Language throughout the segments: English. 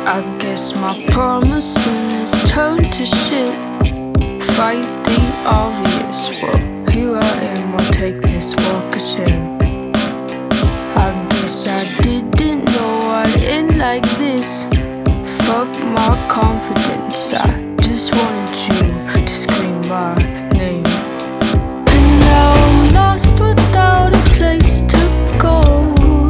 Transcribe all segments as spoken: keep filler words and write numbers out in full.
I guess my promising is turned to shit. Fight the obvious. Well, here I am, I'll take this walk again. I guess I didn't know I'd end like this. Fuck my confidence, I just wanted you to scream my name. And now I'm lost without a place to go.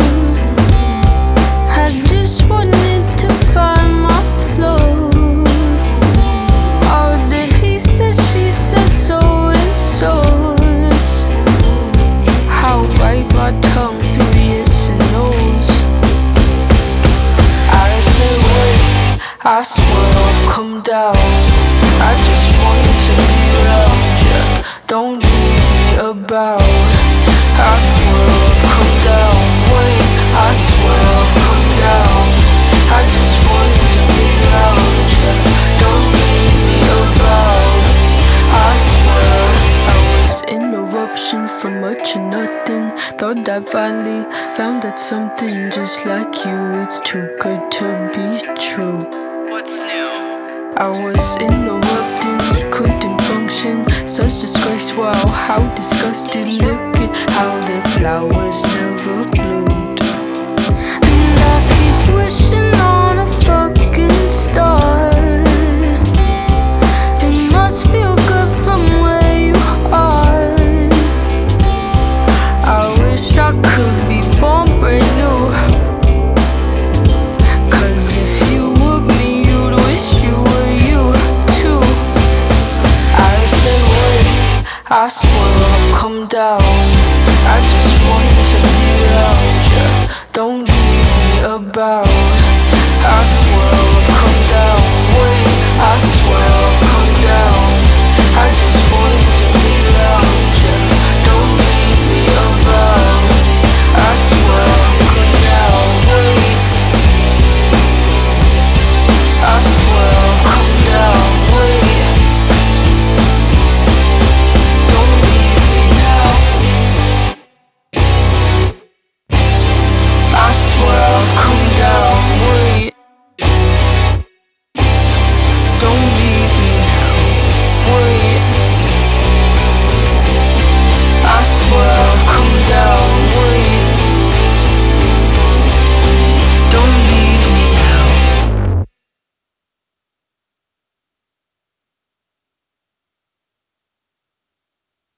I just wanted to find my flow. All the he said, she said, so and so's. How bite my tongue through the yes and no's. I say wait, I swear I'll come down. I just wanted to be around you, don't leave me about. I swear I'll come down. Wait, I swear I'll come down. I just wanted to be around you, don't leave me about. I swear I was in eruption from much or nothing. Thought I finally found that something just like you. It's too good to be true. What's new? I was interrupting, couldn't function. Such disgrace, wow, how disgusting. Look at how the flowers never bloomed. And I keep wishing on a fucking star. It must feel good from where you are. I wish I could be born brand new. Cause if you were me, you'd wish you were you too. I say wait, I swear I'll come down. I just wanted to be around you, don't leave me about. I swear I'll come down. Wait, I swear I'll